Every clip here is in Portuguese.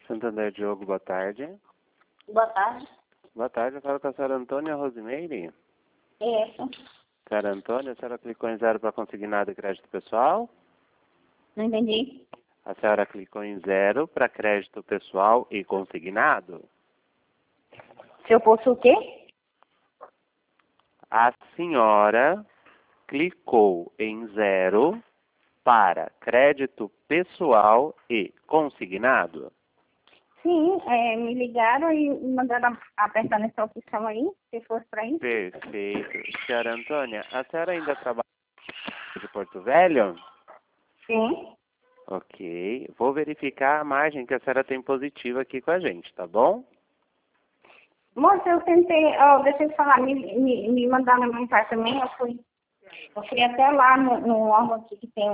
Santander Diogo, boa tarde. Boa tarde. Boa tarde, eu falo com a senhora Antônia Rosimeire. Isso. Senhora Antônia, a senhora clicou em 0 para consignado e crédito pessoal? Não entendi. A senhora clicou em 0 para crédito pessoal e consignado? Se eu posso o quê? A senhora clicou em 0 para crédito pessoal e consignado? Sim, me ligaram e mandaram apertar nessa opção aí, se fosse para isso. Perfeito. Senhora Antônia, a senhora ainda trabalha de Porto Velho? Sim. Ok. Vou verificar a margem que a senhora tem positiva aqui com a gente, tá bom? Moça, eu tentei, deixa eu falar, me mandaram uma mensagem também, eu fui até lá no órgão aqui que tem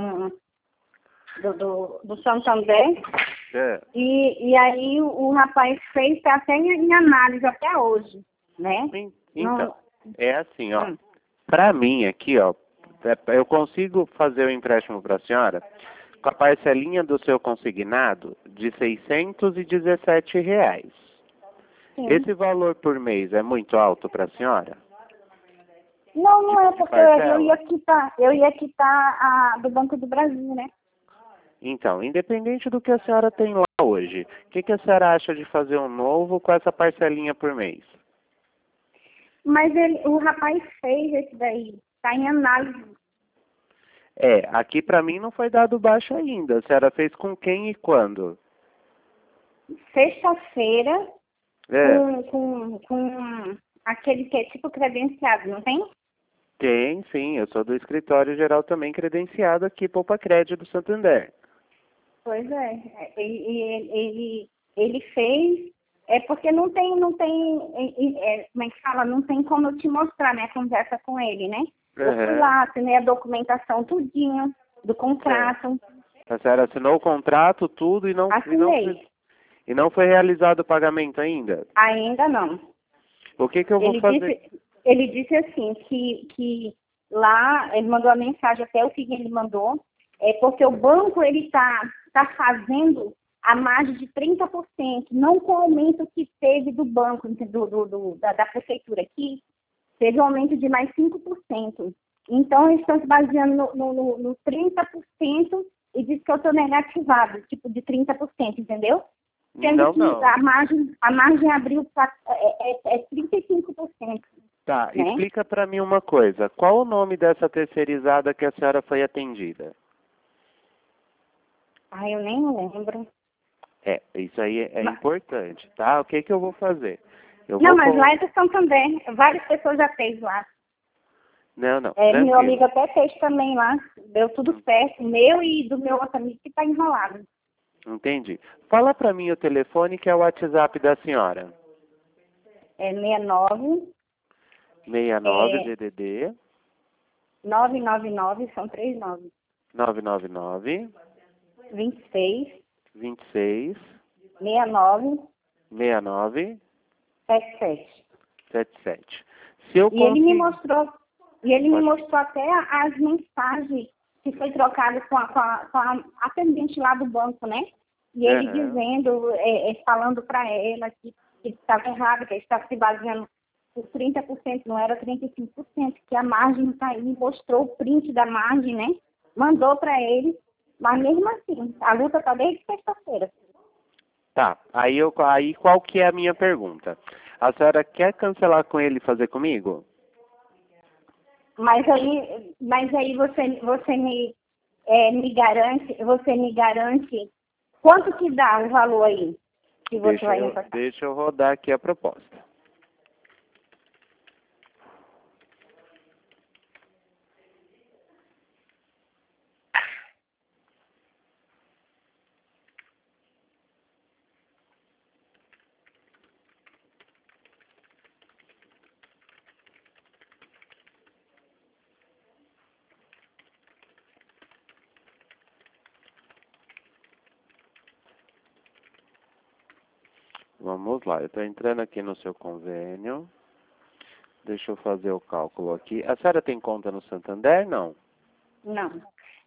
do Santander. É. E aí o rapaz fez tá até em análise até hoje, né? Então, é assim, ó. Hum. Pra mim aqui, ó, eu consigo fazer o empréstimo pra senhora com a parcelinha do seu consignado de R$ 617. Sim. Esse valor por mês é muito alto pra senhora? Não é De porque parcela? eu ia quitar a do Banco do Brasil, né? Então, independente do que a senhora tem lá hoje, o que a senhora acha de fazer um novo com essa parcelinha por mês? Mas o rapaz fez esse daí, tá em análise. Aqui pra mim não foi dado baixo ainda. A senhora fez com quem e quando? Sexta-feira, É, com aquele que é tipo credenciado, não tem? tem, sim. Eu sou do escritório geral também credenciado aqui, Poupa Crédito do Santander. Pois é. Ele fez, porque como é que fala? Não tem como eu te mostrar, né? Conversa com ele, né? Eu fui Aham. lá, assinei a documentação tudinho do contrato, A senhora assinou o contrato, tudo, assinei. e não foi realizado o pagamento ainda? Ainda não. O que eu vou fazer? Ele disse assim, que lá, ele mandou a mensagem, até o que ele mandou, porque o banco, ele tá fazendo a margem de 30%, não com o aumento que teve do banco, da prefeitura aqui, teve um aumento de mais 5%. Então, eles estão se baseando no 30% e diz que eu estou negativado, tipo de 30%, entendeu? Sendo que Não. a margem abriu é 35%, Tá, né? explica pra mim uma coisa. Qual o nome dessa terceirizada que a senhora foi atendida? Ah, eu nem lembro. Isso aí é Mas- importante, tá? O que eu vou fazer? Eu Não, vou mas lá é do Santander. Várias pessoas já fez lá. Não, Meu amigo tranquilo. até fez também lá. Deu tudo certo. Meu e do meu outro amigo que tá enrolado. Entendi. Fala pra mim o telefone que é o WhatsApp da senhora. É 69, 69 DDD 999, são 39. 999 26, 26 69, 69 77. 77. Se eu E ele me conseguir... mostrou, até as mensagens que foi trocada com a atendente lá do banco, né? E ele Aham. dizendo, falando para ela que estava errado, que ele estava se baseando por 30%, não era 35%, que a margem está aí, mostrou o print da margem, né? Mandou para ele, mas mesmo assim, a luta está desde sexta-feira. Tá. Aí qual que é a minha pergunta? A senhora quer cancelar com ele e fazer comigo? Mas aí você me garante quanto que dá o valor aí que você vai me passar? Deixa eu rodar aqui a proposta. Vamos lá, eu estou entrando aqui no seu convênio. Deixa eu fazer o cálculo aqui. A senhora tem conta no Santander? Não. Não.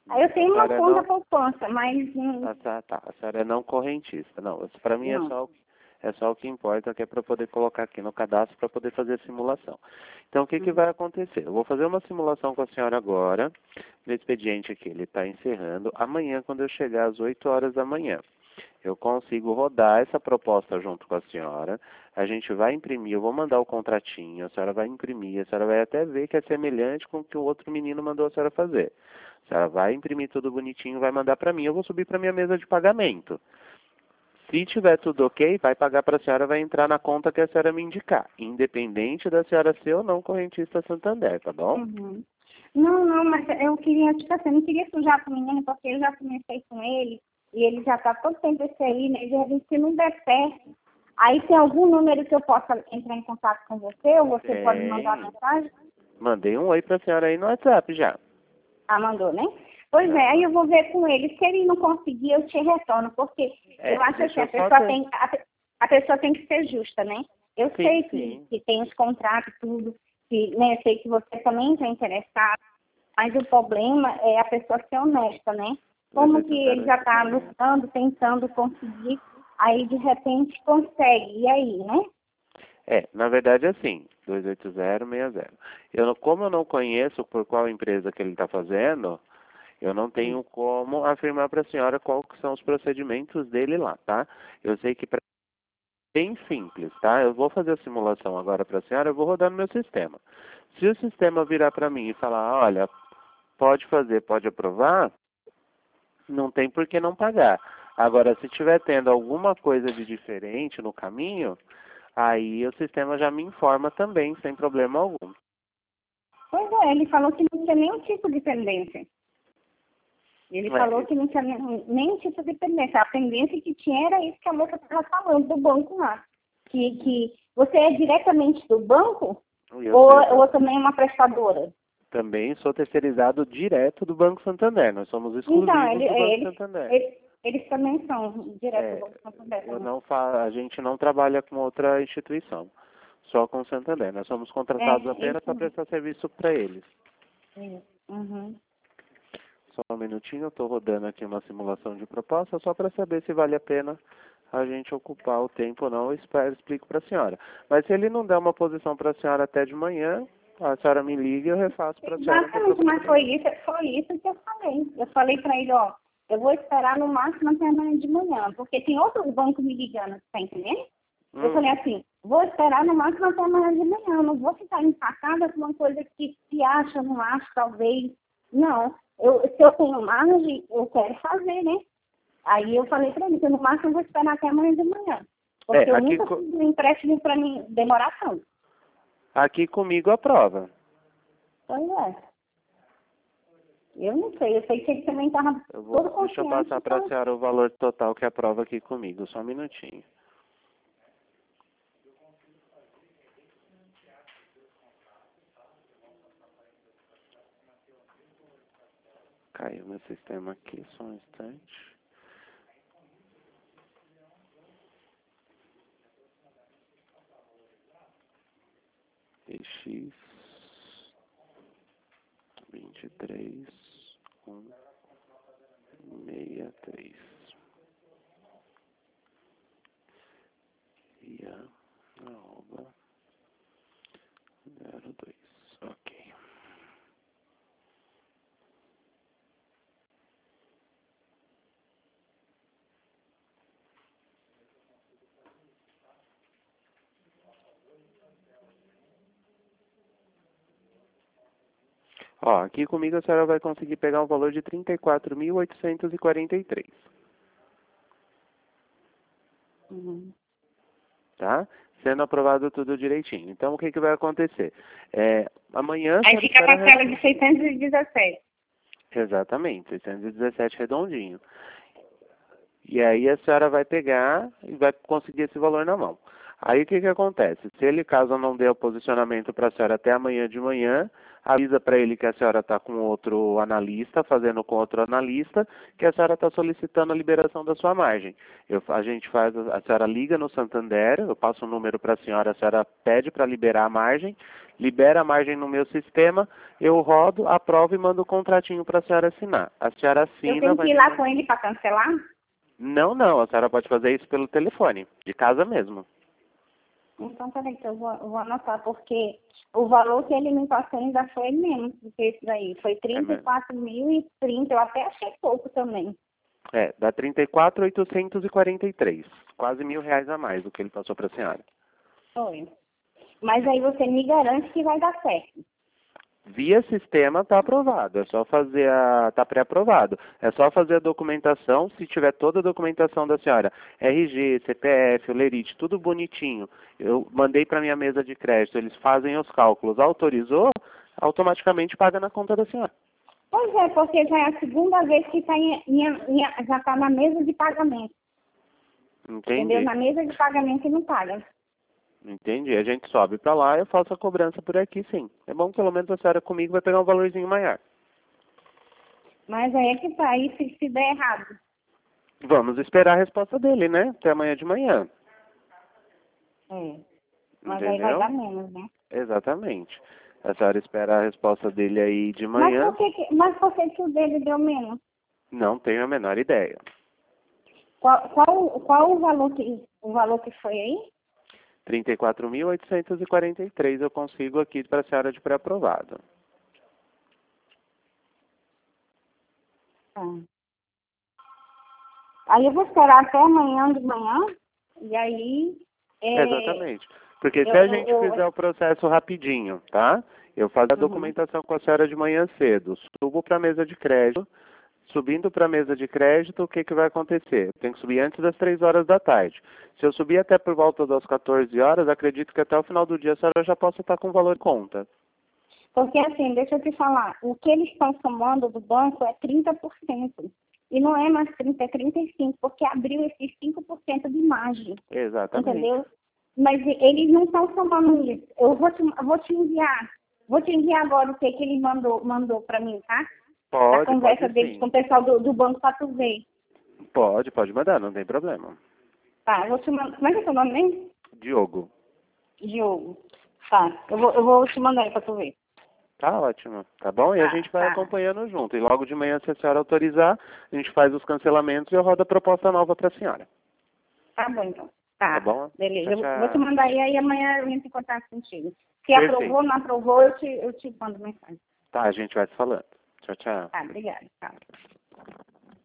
Aí eu tenho uma senhora conta não... poupança, mas... Tá. A senhora é não correntista. Não, isso para mim não. é só o que importa, que é para poder colocar aqui no cadastro para poder fazer a simulação. Então, o que vai acontecer? Eu vou fazer uma simulação com a senhora agora, no expediente aqui, ele está encerrando. Amanhã, quando eu chegar às 8 horas da manhã, eu consigo rodar essa proposta junto com a senhora. A gente vai imprimir, eu vou mandar o contratinho, a senhora vai imprimir, a senhora vai até ver que é semelhante com o que o outro menino mandou a senhora fazer. A senhora vai imprimir tudo bonitinho, vai mandar para mim, eu vou subir para minha mesa de pagamento. Se tiver tudo ok, vai pagar para a senhora, vai entrar na conta que a senhora me indicar, independente da senhora ser ou não correntista Santander, tá bom? Uhum. Não, mas eu queria, tipo assim, eu não queria sujar com o menino, porque eu já comecei com ele, e ele já tá todo tempo esse aí, né? De repente, se não der certo, aí tem algum número que eu possa entrar em contato com você, ou você pode mandar Tem. mensagem? Mandei um oi para a senhora aí no WhatsApp já. Ah, mandou, né? Pois é, aí eu vou ver com ele. Se ele não conseguir, eu te retorno, porque eu acho assim, deixa eu só ter... a pessoa tem que ser justa, né? Eu Sim, sei sim. que tem os contratos, tudo, que, né, eu sei que você também está interessado, mas o problema é a pessoa ser honesta, né? Como que ele já está lutando, tentando conseguir, aí de repente consegue, e aí, né? Na verdade assim, 28060. Como eu não conheço por qual empresa que ele está fazendo, eu não tenho como afirmar para a senhora quais são os procedimentos dele lá, tá? Eu sei que bem simples, tá? Eu vou fazer a simulação agora para a senhora, eu vou rodar no meu sistema. Se o sistema virar para mim e falar, olha, pode fazer, pode aprovar, não tem por que não pagar. Agora, se tiver tendo alguma coisa de diferente no caminho, aí o sistema já me informa também, sem problema algum. Pois é, ele falou que não tinha nenhum tipo de pendência. Ele falou que não tinha nenhum tipo de pendência. A pendência que tinha era isso que a moça estava falando do banco lá. Que você é diretamente do banco ou também é uma prestadora? Também sou terceirizado direto do Banco Santander. Nós somos exclusivos Então, do Banco Santander. eles também são direto do Banco Santander. A gente não trabalha com outra instituição, só com o Santander. Nós somos contratados apenas para prestar serviço para eles. Uhum. Só um minutinho, eu estou rodando aqui uma simulação de proposta, só para saber se vale a pena a gente ocupar o tempo ou não. Eu explico para a senhora. Mas se ele não der uma posição para a senhora até de manhã, a senhora me liga e eu refaço para a senhora. Exatamente, mas foi isso que eu falei. Eu falei para ele, ó, eu vou esperar no máximo até amanhã de manhã, porque tem outros bancos me ligando, tá entendendo? Eu falei assim, vou esperar no máximo até amanhã de manhã, não vou ficar empacada com uma coisa que se acha, não acha, talvez. Não, se eu tenho margem, eu quero fazer, né? Aí eu falei para ele que no máximo eu vou esperar até amanhã de manhã. Porque eu nunca fiz um empréstimo para mim demorar tanto. Aqui comigo aprova. Pois é. Eu não sei, eu sei que ele também estava todo confiante. Deixa eu passar para a senhora o valor total que aprova aqui comigo, só um minutinho. Caiu meu sistema aqui, só um instante. EX 23163. IA arroba 02. Ok. Ó, aqui comigo a senhora vai conseguir pegar um valor de 34.843. Tá? Sendo aprovado tudo direitinho. Então, o que vai acontecer? Amanhã... Aí fica a parcela de 617. Exatamente, 617 redondinho. E aí a senhora vai pegar e vai conseguir esse valor na mão. Aí o que acontece? Se ele, caso não dê o posicionamento para a senhora até amanhã de manhã, avisa para ele que a senhora está com outro analista, fazendo com outro analista, que a senhora está solicitando a liberação da sua margem. A gente faz, a senhora liga no Santander, eu passo o número para a senhora pede para liberar a margem, libera a margem no meu sistema, eu rodo, aprovo e mando o contratinho para a senhora assinar. A senhora assina... Eu tenho que ir lá com ele para cancelar? Não, não, a senhora pode fazer isso pelo telefone, de casa mesmo. Então, peraí, que eu vou anotar, porque o valor que ele me passou ainda foi menos do que esse daí. Foi 34.030, eu até achei pouco também. Dá 34.843, quase R$ 1.000 a mais do que ele passou para a senhora. Foi. Mas aí você me garante que vai dar certo. Via sistema está aprovado, é só fazer está pré-aprovado. É só fazer a documentação, se tiver toda a documentação da senhora, RG, CPF, Olerite, tudo bonitinho. Eu mandei para minha mesa de crédito, eles fazem os cálculos, autorizou, automaticamente paga na conta da senhora. Pois é, porque já é a segunda vez que já está na mesa de pagamento. Entendi. Entendeu? Na mesa de pagamento e não paga. Entendi. A gente sobe para lá e eu faço a cobrança por aqui, sim. É bom que pelo menos a senhora comigo vai pegar um valorzinho maior. Mas aí é que tá, aí se der errado. Vamos esperar a resposta dele, né? Até amanhã de manhã. É. Mas Entendeu? aí vai dar menos, né? Exatamente. A senhora espera a resposta dele aí de manhã. Mas por que o dele deu menos? Não tenho a menor ideia. Qual o valor que foi aí? 34.843 eu consigo aqui para a senhora de pré-aprovado. Aí eu vou esperar até amanhã de manhã, e aí... Exatamente. Porque se a gente fizer o processo rapidinho, tá? Eu faço a documentação com a senhora de manhã cedo, subo para a mesa de crédito. Subindo para a mesa de crédito, o que vai acontecer? Eu tenho que subir antes das 3 horas da tarde. Se eu subir até por volta das 14 horas, acredito que até o final do dia a senhora já possa estar com valor em conta. Porque assim, deixa eu te falar, o que eles estão somando do banco é 30%. E não é mais 30%, é 35%, porque abriu esses 5% de margem. Exatamente. Entendeu? Mas eles não estão somando isso. Eu vou te enviar. Vou te enviar agora o que ele mandou para mim, tá? Pode, a conversa pode deles sim. com o pessoal do banco para tu ver. Pode mandar, não tem problema. Tá, eu vou te mandar. Como é que é seu nome mesmo? Diogo. Diogo. Tá, eu vou te mandar aí para tu ver. Tá ótimo, tá bom? E a gente vai acompanhando junto. E logo de manhã, se a senhora autorizar, a gente faz os cancelamentos e eu rodo a proposta nova para a senhora. Tá bom, então. Tá bom? Beleza. Tchau, Eu vou te mandar aí amanhã eu entro em contato contigo. Se Perfeito. aprovou, não aprovou, eu te mando mensagem. Tá, a gente vai se falando. Tchau, tchau. Tá, obrigada. Tá.